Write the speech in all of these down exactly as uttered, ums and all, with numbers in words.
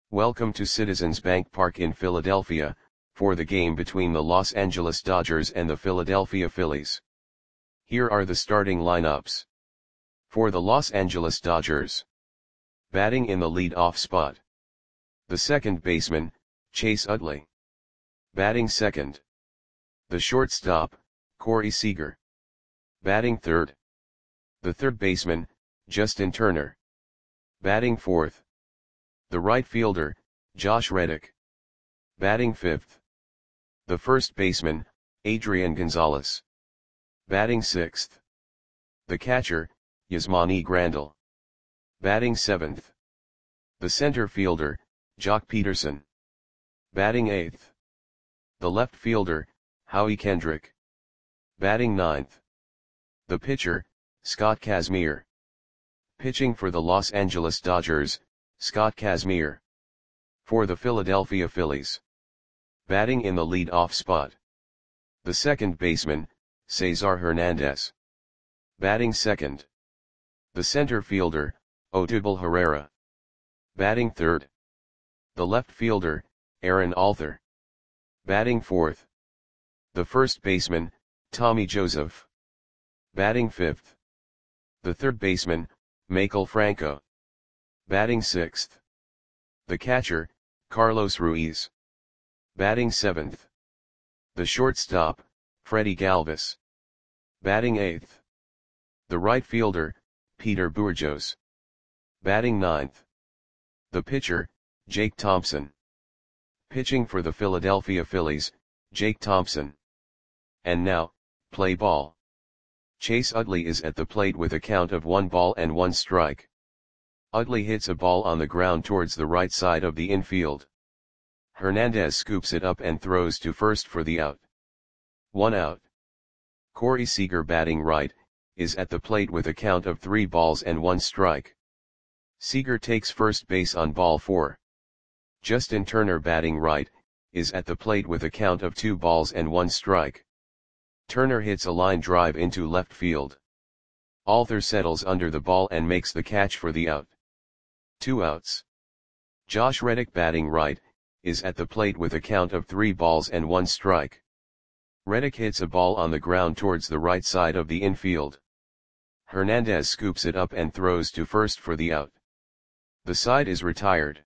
Welcome to Citizens Bank Park in Philadelphia, for the game between the Los Angeles Dodgers and the Philadelphia Phillies. Here are the starting lineups. For the Los Angeles Dodgers. Batting in the lead-off spot. The second baseman, Chase Utley. Batting second. The shortstop, Corey Seager. Batting third. The third baseman, Justin Turner. Batting fourth. The right fielder, Josh Reddick. Batting fifth. The first baseman, Adrian Gonzalez. Batting sixth. The catcher, Yasmani Grandal. Batting seventh. The center fielder, Joc Pederson. Batting eighth. The left fielder, Howie Kendrick. Batting ninth. The pitcher, Scott Kazmir. Pitching for the Los Angeles Dodgers, Scott Kazmir. For the Philadelphia Phillies. Batting in the lead-off spot. The second baseman, Cesar Hernandez. Batting second. The center fielder, Odubel Herrera. Batting third. The left fielder, Aaron Alther. Batting fourth. The first baseman, Tommy Joseph. Batting fifth. The third baseman, Maikel Franco. Batting sixth. The catcher, Carlos Ruiz. Batting seventh. The shortstop, Freddie Galvis. Batting eighth. The right fielder, Peter Bourjos. Batting ninth. The pitcher, Jake Thompson. Pitching for the Philadelphia Phillies, Jake Thompson. And now, play ball. Chase Utley is at the plate with a count of one ball and one strike. Utley hits a ball on the ground towards the right side of the infield. Hernandez scoops it up and throws to first for the out. One out. Corey Seager, batting right, is at the plate with a count of three balls and one strike. Seager takes first base on ball four. Justin Turner, batting right, is at the plate with a count of two balls and one strike. Turner hits a line drive into left field. Alther settles under the ball and makes the catch for the out. Two outs. Josh Reddick, batting right, is at the plate with a count of three balls and one strike. Reddick hits a ball on the ground towards the right side of the infield. Hernandez scoops it up and throws to first for the out. The side is retired.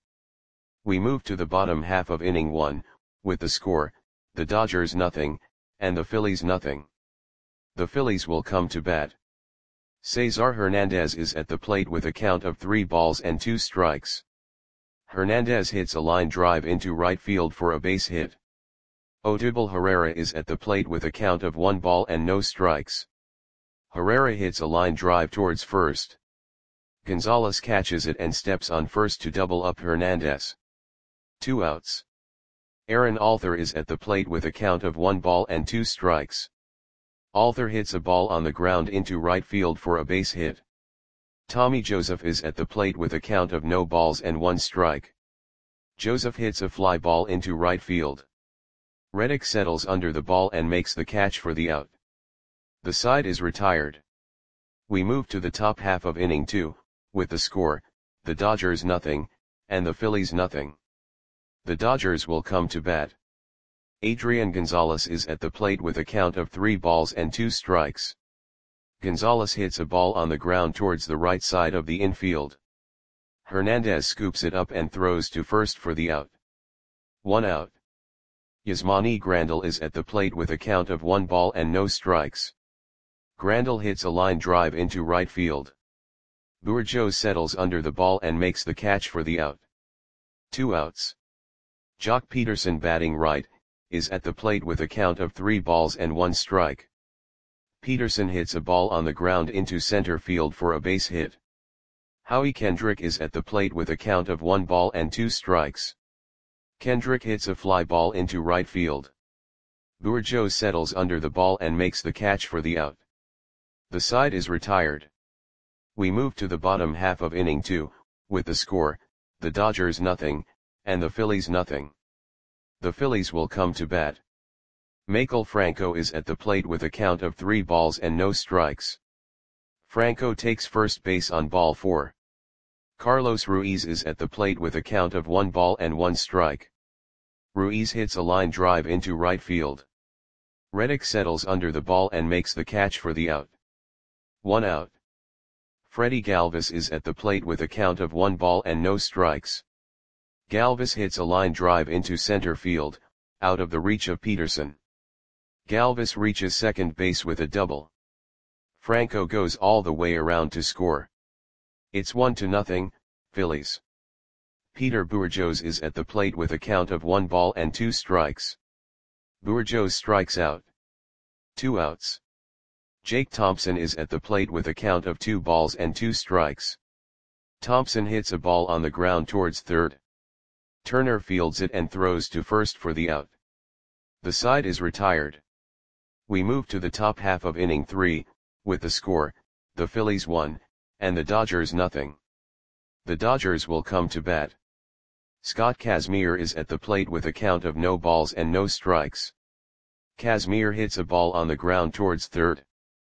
We move to the bottom half of inning one, with the score, the Dodgers nothing, and the Phillies nothing. The Phillies will come to bat. Cesar Hernandez is at the plate with a count of three balls and two strikes. Hernandez hits a line drive into right field for a base hit. Odubel Herrera is at the plate with a count of one ball and no strikes. Herrera hits a line drive towards first. Gonzalez catches it and steps on first to double up Hernandez. Two outs. Aaron Alther is at the plate with a count of one ball and two strikes. Alther hits a ball on the ground into right field for a base hit. Tommy Joseph is at the plate with a count of no balls and one strike. Joseph hits a fly ball into right field. Reddick settles under the ball and makes the catch for the out. The side is retired. We move to the top half of inning two, with the score, the Dodgers nothing, and the Phillies nothing. The Dodgers will come to bat. Adrian Gonzalez is at the plate with a count of three balls and two strikes. Gonzalez hits a ball on the ground towards the right side of the infield. Hernandez scoops it up and throws to first for the out. One out. Yasmani Grandal is at the plate with a count of one ball and no strikes. Grandal hits a line drive into right field. Bourjos settles under the ball and makes the catch for the out. Two outs. Joc Pederson, batting right, is at the plate with a count of three balls and one strike. Pederson hits a ball on the ground into center field for a base hit. Howie Kendrick is at the plate with a count of one ball and two strikes. Kendrick hits a fly ball into right field. Bourjos settles under the ball and makes the catch for the out. The side is retired. We move to the bottom half of inning two, with the score, the Dodgers nothing, and the Phillies nothing. The Phillies will come to bat. Maikel Franco is at the plate with a count of three balls and no strikes. Franco takes first base on ball four. Carlos Ruiz is at the plate with a count of one ball and one strike. Ruiz hits a line drive into right field. Reddick settles under the ball and makes the catch for the out. One out. Freddie Galvis is at the plate with a count of one ball and no strikes. Galvis hits a line drive into center field, out of the reach of Peterson. Galvis reaches second base with a double. Franco goes all the way around to score. It's one to nothing, Phillies. Peter Bourjos is at the plate with a count of one ball and two strikes. Bourjos strikes out. Two outs. Jake Thompson is at the plate with a count of two balls and two strikes. Thompson hits a ball on the ground towards third. Turner fields it and throws to first for the out. The side is retired. We move to the top half of inning three, with the score, the Phillies one, and the Dodgers nothing. The Dodgers will come to bat. Scott Kazmir is at the plate with a count of no balls and no strikes. Kazmir hits a ball on the ground towards third.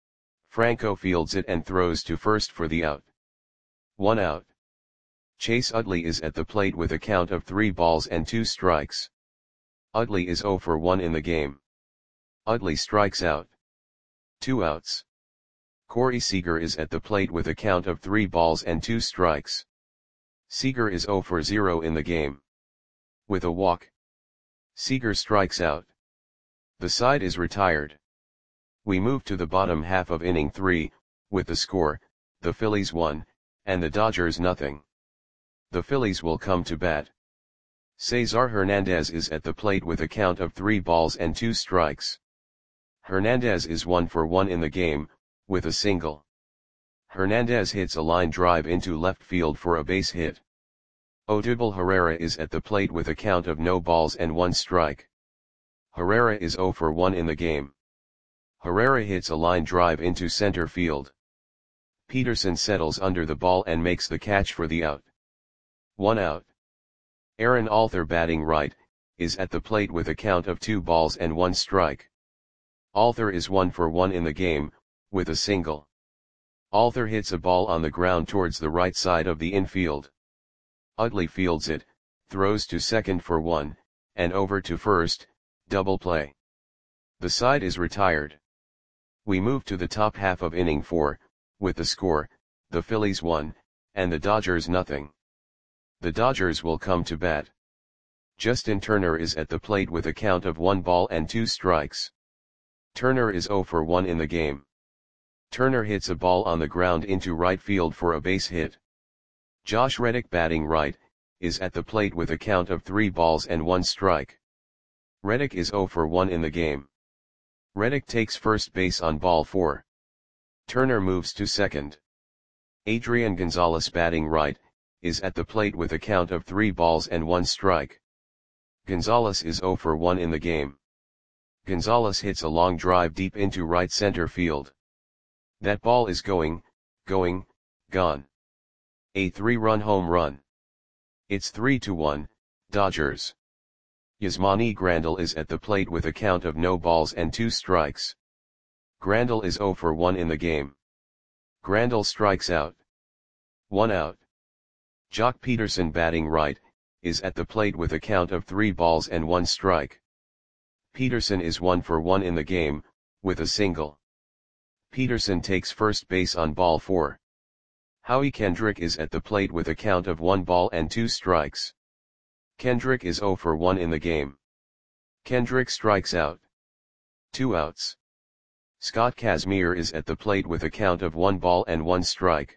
Franco fields it and throws to first for the out. One out. Chase Utley is at the plate with a count of three balls and two strikes. Utley is zero for one in the game. Utley strikes out. Two outs. Corey Seager is at the plate with a count of three balls and two strikes. Seager is zero for zero in the game. With a walk, Seager strikes out. The side is retired. We move to the bottom half of inning three, with the score, the Phillies one, and the Dodgers nothing. The Phillies will come to bat. Cesar Hernandez is at the plate with a count of three balls and two strikes. Hernandez is one for one in the game, with a single. Hernandez hits a line drive into left field for a base hit. Odubel Herrera is at the plate with a count of no balls and one strike. Herrera is zero for one in the game. Herrera hits a line drive into center field. Peterson settles under the ball and makes the catch for the out. One out. Aaron Alther, batting right, is at the plate with a count of two balls and one strike. Alther is one for one in the game, with a single. Alther hits a ball on the ground towards the right side of the infield. Utley fields it, throws to second for one, and over to first, double play. The side is retired. We move to the top half of inning four, with the score, the Phillies one, and the Dodgers nothing. The Dodgers will come to bat. Justin Turner is at the plate with a count of one ball and two strikes. Turner is zero for one in the game. Turner hits a ball on the ground into right field for a base hit. Josh Reddick, batting right, is at the plate with a count of three balls and one strike. Reddick is zero for one in the game. Reddick takes first base on ball four. Turner moves to second. Adrian Gonzalez, batting right, is at the plate with a count of three balls and one strike. Gonzalez is zero for one in the game. Gonzalez hits a long drive deep into right center field. That ball is going, going, gone. A three-run home run. It's three to one, Dodgers. Yasmani Grandal is at the plate with a count of no balls and two strikes. Grandal is zero for one in the game. Grandal strikes out. One out. Jock Peterson, batting right, is at the plate with a count of three balls and one strike. Peterson is one for one in the game, with a single. Peterson takes first base on ball four. Howie Kendrick is at the plate with a count of one ball and two strikes. Kendrick is zero for one in the game. Kendrick strikes out. Two outs. Scott Kazmir is at the plate with a count of one ball and one strike.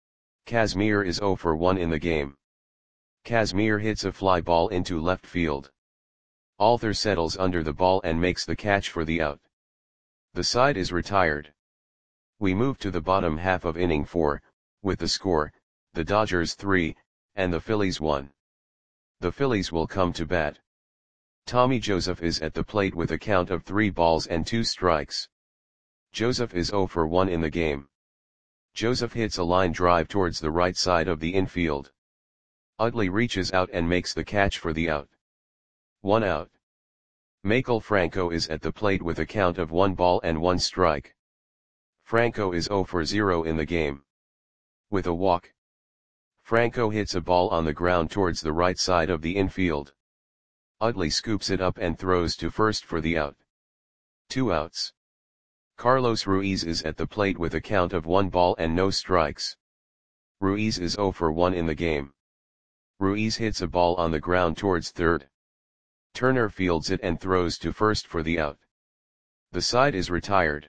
Kazmir is zero for one in the game. Kazmir hits a fly ball into left field. Alther settles under the ball and makes the catch for the out. The side is retired. We move to the bottom half of inning four, with the score, the Dodgers three, and the Phillies one. The Phillies will come to bat. Tommy Joseph is at the plate with a count of three balls and two strikes. Joseph is zero for one in the game. Joseph hits a line drive towards the right side of the infield. Utley reaches out and makes the catch for the out. One out. Maikel Franco is at the plate with a count of one ball and one strike. Franco is zero for zero in the game. With a walk, Franco hits a ball on the ground towards the right side of the infield. Utley scoops it up and throws to first for the out. Two outs. Carlos Ruiz is at the plate with a count of one ball and no strikes. Ruiz is zero for one in the game. Ruiz hits a ball on the ground towards third. Turner fields it and throws to first for the out. The side is retired.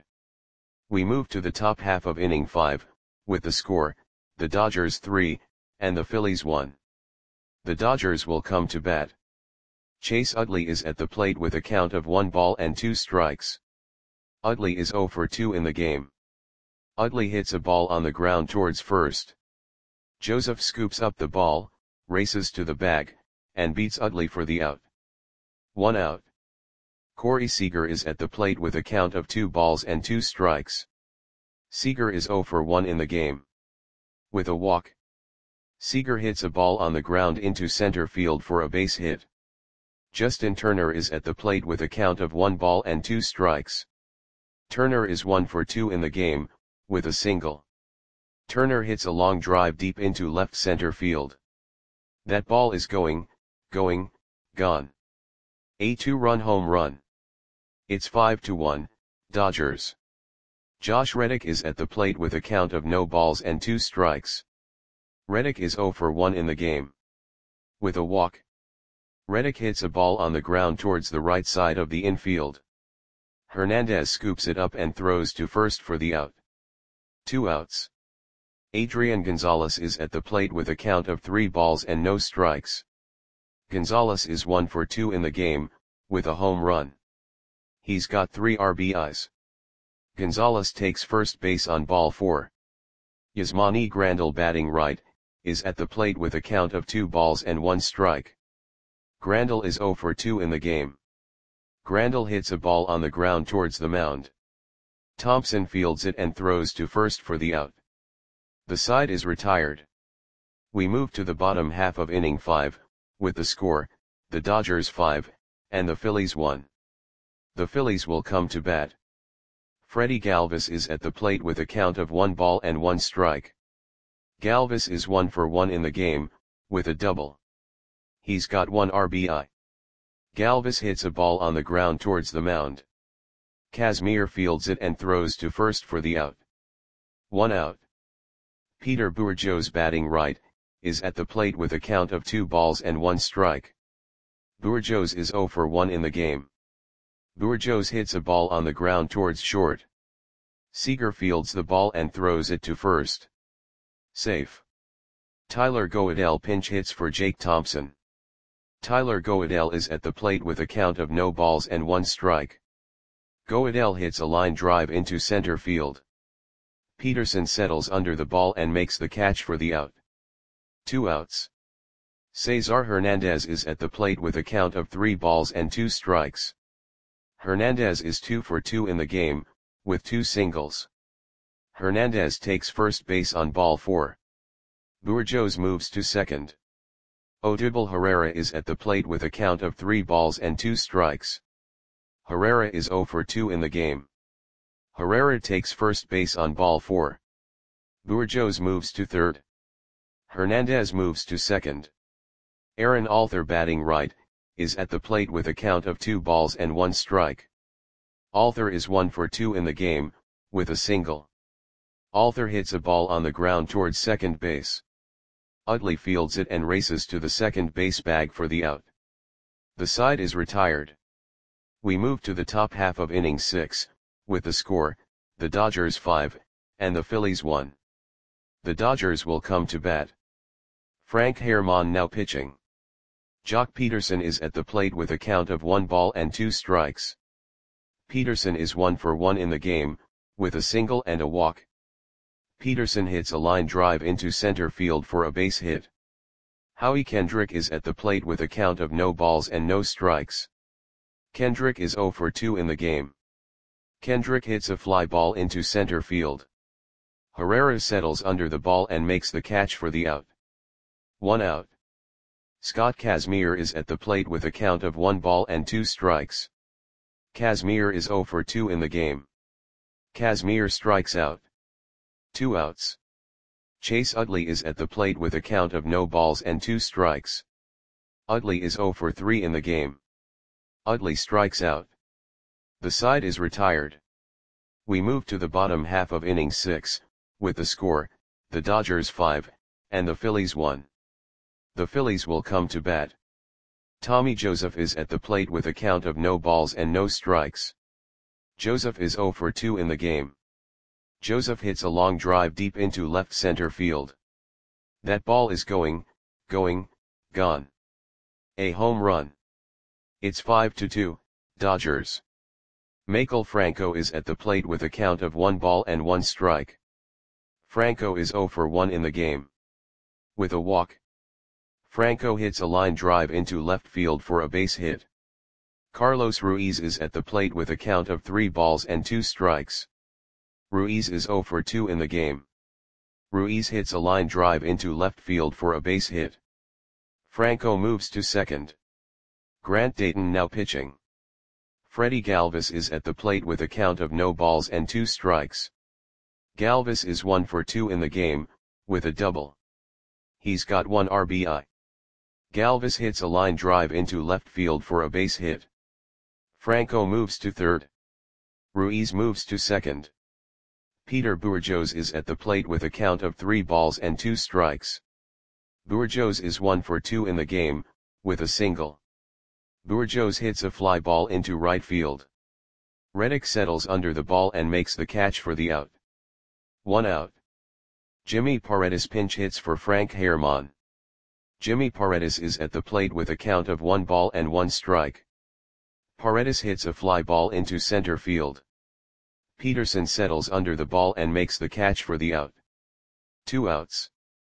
We move to the top half of inning five, with the score, the Dodgers three, and the Phillies one. The Dodgers will come to bat. Chase Utley is at the plate with a count of one ball and two strikes. Utley is zero for two in the game. Utley hits a ball on the ground towards first. Joseph scoops up the ball, races to the bag, and beats Utley for the out. One out. Corey Seager is at the plate with a count of two balls and two strikes. Seager is zero for one in the game. With a walk, Seager hits a ball on the ground into center field for a base hit. Justin Turner is at the plate with a count of one ball and two strikes. Turner is one for two in the game, with a single. Turner hits a long drive deep into left center field. That ball is going, going, gone. A two-run home run. It's five to one, Dodgers. Josh Reddick is at the plate with a count of no balls and two strikes. Reddick is zero for one in the game. With a walk, Reddick hits a ball on the ground towards the right side of the infield. Hernandez scoops it up and throws to first for the out. Two outs. Adrian Gonzalez is at the plate with a count of three balls and no strikes. Gonzalez is one for two in the game, with a home run. He's got three R B Is. Gonzalez takes first base on ball four. Yasmani Grandal, batting right, is at the plate with a count of two balls and one strike. Grandal is zero for two in the game. Grandal hits a ball on the ground towards the mound. Thompson fields it and throws to first for the out. The side is retired. We move to the bottom half of inning five, with the score, the Dodgers five, and the Phillies one. The Phillies will come to bat. Freddie Galvis is at the plate with a count of one ball and one strike. Galvis is one for one in the game, with a double. He's got one R B I. Galvis hits a ball on the ground towards the mound. Kazmir fields it and throws to first for the out. One out. Peter Bourjos, batting right, is at the plate with a count of two balls and one strike. Bourjos is zero for one in the game. Bourjos hits a ball on the ground towards short. Seager fields the ball and throws it to first. Safe. Tyler Goedel pinch hits for Jake Thompson. Tyler Goedel is at the plate with a count of no balls and one strike. Goedel hits a line drive into center field. Peterson settles under the ball and makes the catch for the out. Two outs. Cesar Hernandez is at the plate with a count of three balls and two strikes. Hernandez is two for two in the game, with two singles. Hernandez takes first base on ball four. Bourjos moves to second. Odubel Herrera is at the plate with a count of three balls and two strikes. Herrera is zero for two in the game. Herrera takes first base on ball four. Bourjos moves to third. Hernandez moves to second. Aaron Alther, batting right, is at the plate with a count of two balls and one strike. Alther is one for two in the game, with a single. Alther hits a ball on the ground towards second base. Utley fields it and races to the second base bag for the out. The side is retired. We move to the top half of inning six, with the score, the Dodgers five, and the Phillies one. The Dodgers will come to bat. Frank Herrmann now pitching. Jock Peterson is at the plate with a count of one ball and two strikes. Peterson is one for one in the game, with a single and a walk. Peterson hits a line drive into center field for a base hit. Howie Kendrick is at the plate with a count of no balls and no strikes. Kendrick is zero for two in the game. Kendrick hits a fly ball into center field. Herrera settles under the ball and makes the catch for the out. One out. Scott Kazmir is at the plate with a count of one ball and two strikes. Kazmir is zero for two in the game. Kazmir strikes out. Two outs. Chase Utley is at the plate with a count of no balls and two strikes. Utley is zero for three in the game. Utley strikes out. The side is retired. We move to the bottom half of inning six, with the score, the Dodgers five, and the Phillies one. The Phillies will come to bat. Tommy Joseph is at the plate with a count of no balls and no strikes. Joseph is zero for two in the game. Joseph hits a long drive deep into left center field. That ball is going, going, gone. A home run. It's five to two, Dodgers. Maikel Franco is at the plate with a count of one ball and one strike. Franco is zero for one in the game. With a walk. Franco hits a line drive into left field for a base hit. Carlos Ruiz is at the plate with a count of three balls and two strikes. Ruiz is zero for two in the game. Ruiz hits a line drive into left field for a base hit. Franco moves to second. Grant Dayton now pitching. Freddie Galvis is at the plate with a count of no balls and two strikes. Galvis is one for two in the game, with a double. He's got one R B I. Galvis hits a line drive into left field for a base hit. Franco moves to third. Ruiz moves to second. Peter Bourjos is at the plate with a count of three balls and two strikes. Bourjos is one for two in the game, with a single. Bourjos hits a fly ball into right field. Reddick settles under the ball and makes the catch for the out. One out. Jimmy Paredes pinch hits for Frank Herrmann. Jimmy Paredes is at the plate with a count of one ball and one strike. Paredes hits a fly ball into center field. Peterson settles under the ball and makes the catch for the out. Two outs.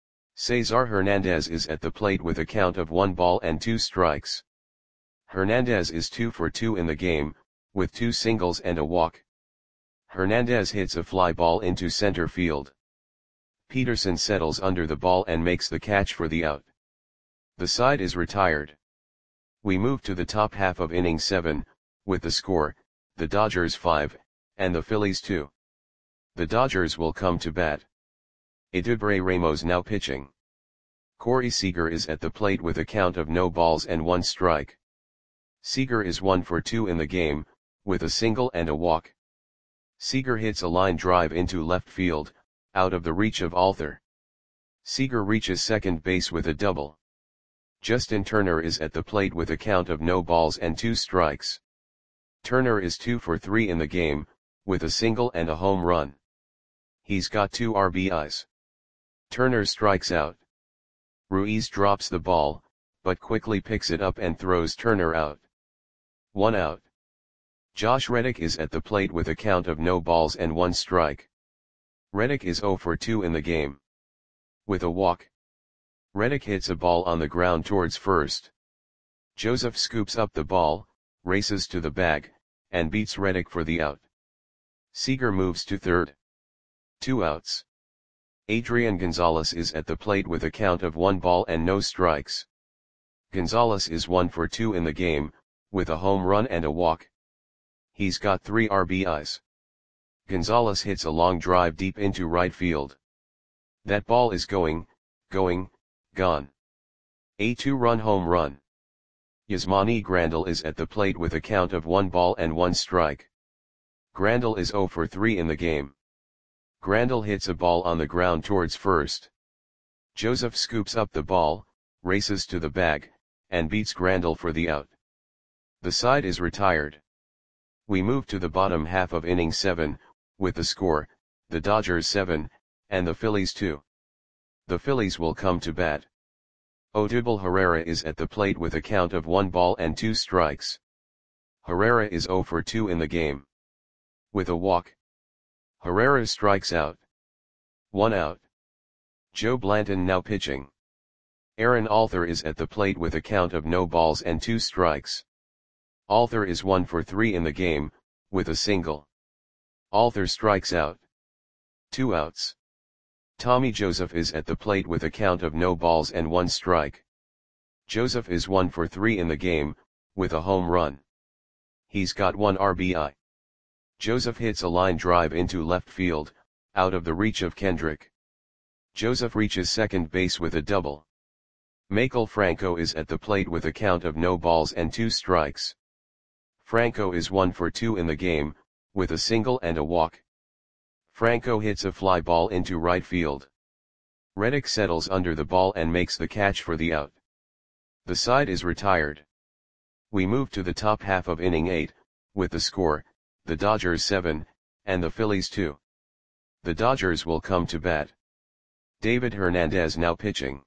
Cesar Hernandez is at the plate with a count of one ball and two strikes. Hernandez is two for two in the game, with two singles and a walk. Hernandez hits a fly ball into center field. Peterson settles under the ball and makes the catch for the out. The side is retired. We move to the top half of inning seven, with the score, the Dodgers five, and the Phillies two. The Dodgers will come to bat. Eduardo Ramos now pitching. Corey Seager is at the plate with a count of no balls and one strike. Seager is one for two in the game, with a single and a walk. Seager hits a line drive into left field, out of the reach of Alter. Seager reaches second base with a double. Justin Turner is at the plate with a count of no balls and two strikes. Turner is two for three in the game, with a single and a home run. He's got two R B Is. Turner strikes out. Ruiz drops the ball, but quickly picks it up and throws Turner out. One out. Josh Reddick is at the plate with a count of no balls and one strike. Reddick is zero for two in the game. With a walk. Reddick hits a ball on the ground towards first. Joseph scoops up the ball, races to the bag, and beats Reddick for the out. Seager moves to third. Two outs. Adrian Gonzalez is at the plate with a count of one ball and no strikes. Gonzalez is one for two in the game, with a home run and a walk. He's got three R B Is. Gonzalez hits a long drive deep into right field. That ball is going, going, gone. A two-run home run. Yasmani Grandal is at the plate with a count of one ball and one strike. Grandal is zero for three in the game. Grandal hits a ball on the ground towards first. Joseph scoops up the ball, races to the bag, and beats Grandal for the out. The side is retired. We move to the bottom half of inning seven, with the score, the Dodgers seven, and the Phillies two. The Phillies will come to bat. Odubel Herrera is at the plate with a count of one ball and two strikes. Herrera is zero for two in the game. With a walk. Herrera strikes out. One out. Joe Blanton now pitching. Aaron Alter is at the plate with a count of no balls and two strikes. Alter is one for three in the game, with a single. Alter strikes out. Two outs. Tommy Joseph is at the plate with a count of no balls and one strike. Joseph is one for three in the game, with a home run. He's got one R B I. Joseph hits a line drive into left field, out of the reach of Kendrick. Joseph reaches second base with a double. Maikel Franco is at the plate with a count of no balls and two strikes. Franco is one for two in the game, with a single and a walk. Franco hits a fly ball into right field. Reddick settles under the ball and makes the catch for the out. The side is retired. We move to the top half of inning eight, with the score, the Dodgers seven, and the Phillies two. The Dodgers will come to bat. David Hernandez now pitching.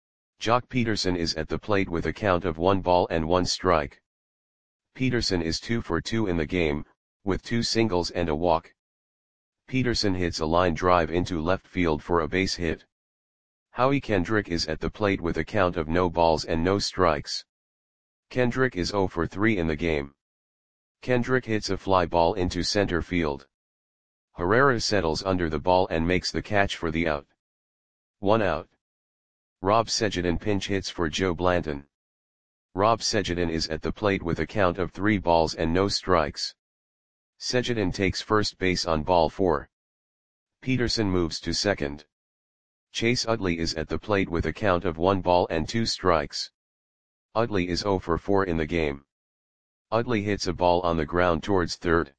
Jock Peterson is at the plate with a count of one ball and one strike. Peterson is two for two in the game, with two singles and a walk. Peterson hits a line drive into left field for a base hit. Howie Kendrick is at the plate with a count of no balls and no strikes. Kendrick is zero for three in the game. Kendrick hits a fly ball into center field. Herrera settles under the ball and makes the catch for the out. One out. Rob Segedin pinch hits for Joe Blanton. Rob Segedin is at the plate with a count of three balls and no strikes. Segedin takes first base on ball four. Peterson moves to second. Chase Utley is at the plate with a count of one ball and two strikes. Utley is zero for four in the game. Utley hits a ball on the ground towards third.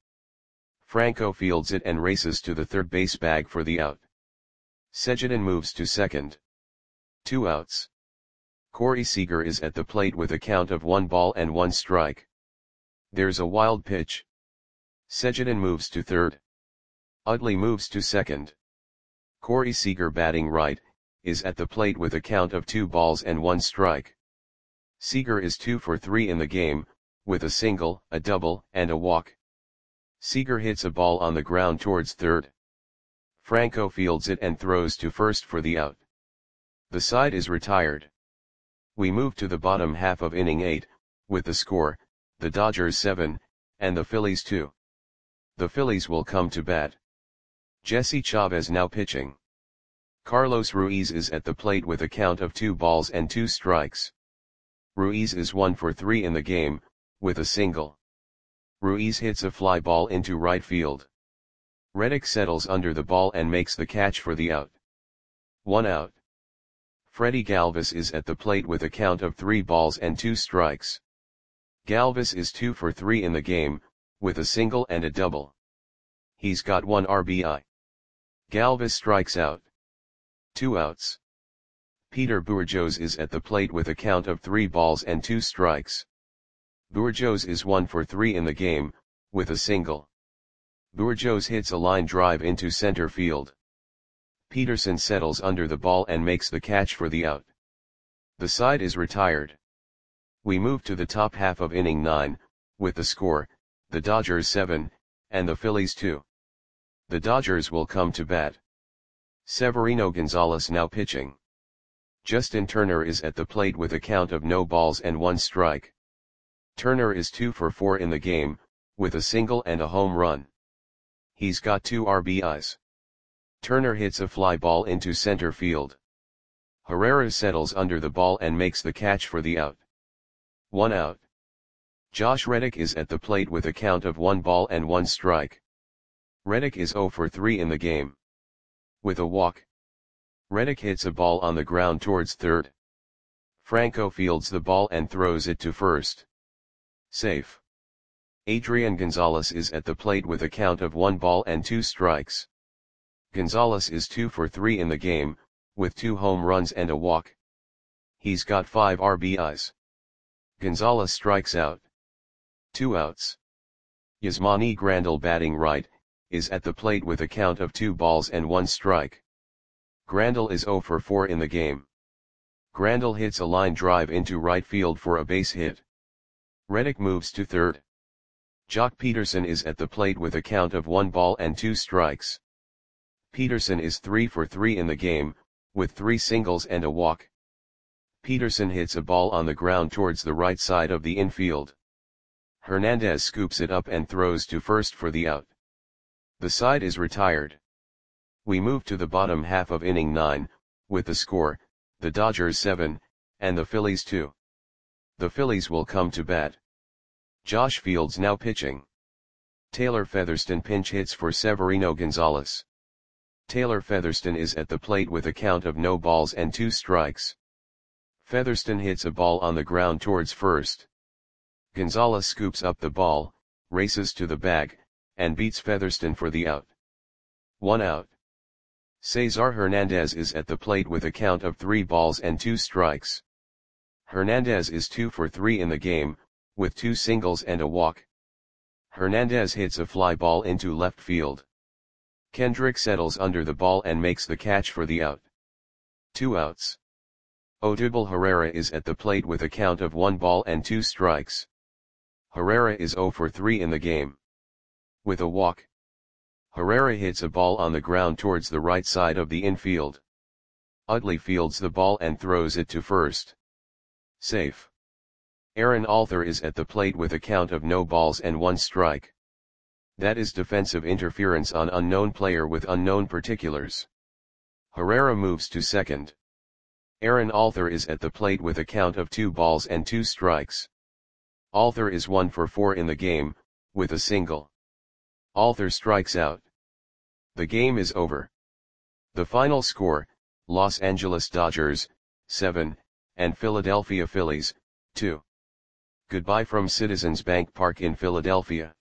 Franco fields it and races to the third base bag for the out. Segedin moves to second. Two outs. Corey Seager is at the plate with a count of one ball and one strike. There's a wild pitch. Segedin moves to third. Utley moves to second. Corey Seager, batting right, is at the plate with a count of two balls and one strike. Seager is two for three in the game, with a single, a double, and a walk. Seager hits a ball on the ground towards third. Franco fields it and throws to first for the out. The side is retired. We move to the bottom half of inning eight, with the score, the Dodgers seven, and the Phillies two. The Phillies will come to bat. Jesse Chavez now pitching. Carlos Ruiz is at the plate with a count of two balls and two strikes. Ruiz is one for three in the game, with a single. Ruiz hits a fly ball into right field. Reddick settles under the ball and makes the catch for the out. One out. Freddie Galvis is at the plate with a count of three balls and two strikes. Galvis is two for three in the game, with a single and a double. He's got one R B I. Galvis strikes out. Two outs. Peter Bourjos is at the plate with a count of three balls and two strikes. Bourjos is one for three in the game, with a single. Bourjos hits a line drive into center field. Peterson settles under the ball and makes the catch for the out. The side is retired. We move to the top half of inning nine, with the score, the Dodgers seven, and the Phillies two. The Dodgers will come to bat. Severino Gonzalez now pitching. Justin Turner is at the plate with a count of no balls and one strike. Turner is two for four in the game, with a single and a home run. He's got two R B Is. Turner hits a fly ball into center field. Herrera settles under the ball and makes the catch for the out. One out. Josh Reddick is at the plate with a count of one ball and one strike. Reddick is zero for three in the game. With a walk. Reddick hits a ball on the ground towards third. Franco fields the ball and throws it to first. Safe. Adrian Gonzalez is at the plate with a count of one ball and two strikes. Gonzalez is two for three in the game, with two home runs and a walk. He's got five R B Is. Gonzalez strikes out. Two outs. Yasmani Grandal, batting right, is at the plate with a count of two balls and one strike. Grandal is zero for four in the game. Grandal hits a line drive into right field for a base hit. Reddick moves to third. Jock Peterson is at the plate with a count of one ball and two strikes. Peterson is three for three in the game, with three singles and a walk. Peterson hits a ball on the ground towards the right side of the infield. Hernandez scoops it up and throws to first for the out. The side is retired. We move to the bottom half of inning nine, with the score, the Dodgers seven, and the Phillies two. The Phillies will come to bat. Josh Fields now pitching. Taylor Featherston pinch hits for Severino Gonzalez. Taylor Featherston is at the plate with a count of no balls and two strikes. Featherston hits a ball on the ground towards first. Gonzalez scoops up the ball, races to the bag, and beats Featherston for the out. One out. Cesar Hernandez is at the plate with a count of three balls and two strikes. Hernandez is two for three in the game, with two singles and a walk. Hernandez hits a fly ball into left field. Kendrick settles under the ball and makes the catch for the out. Two outs. Odubel Herrera is at the plate with a count of one ball and two strikes. Herrera is zero for three in the game. With a walk. Herrera hits a ball on the ground towards the right side of the infield. Utley fields the ball and throws it to first. Safe. Aaron Alther is at the plate with a count of no balls and one strike. That is defensive interference on unknown player with unknown particulars. Herrera moves to second. Aaron Alther is at the plate with a count of two balls and two strikes. Alther is one for four in the game, with a single. Alther strikes out. The game is over. The final score, Los Angeles Dodgers, seven, and Philadelphia Phillies, two. Goodbye from Citizens Bank Park in Philadelphia.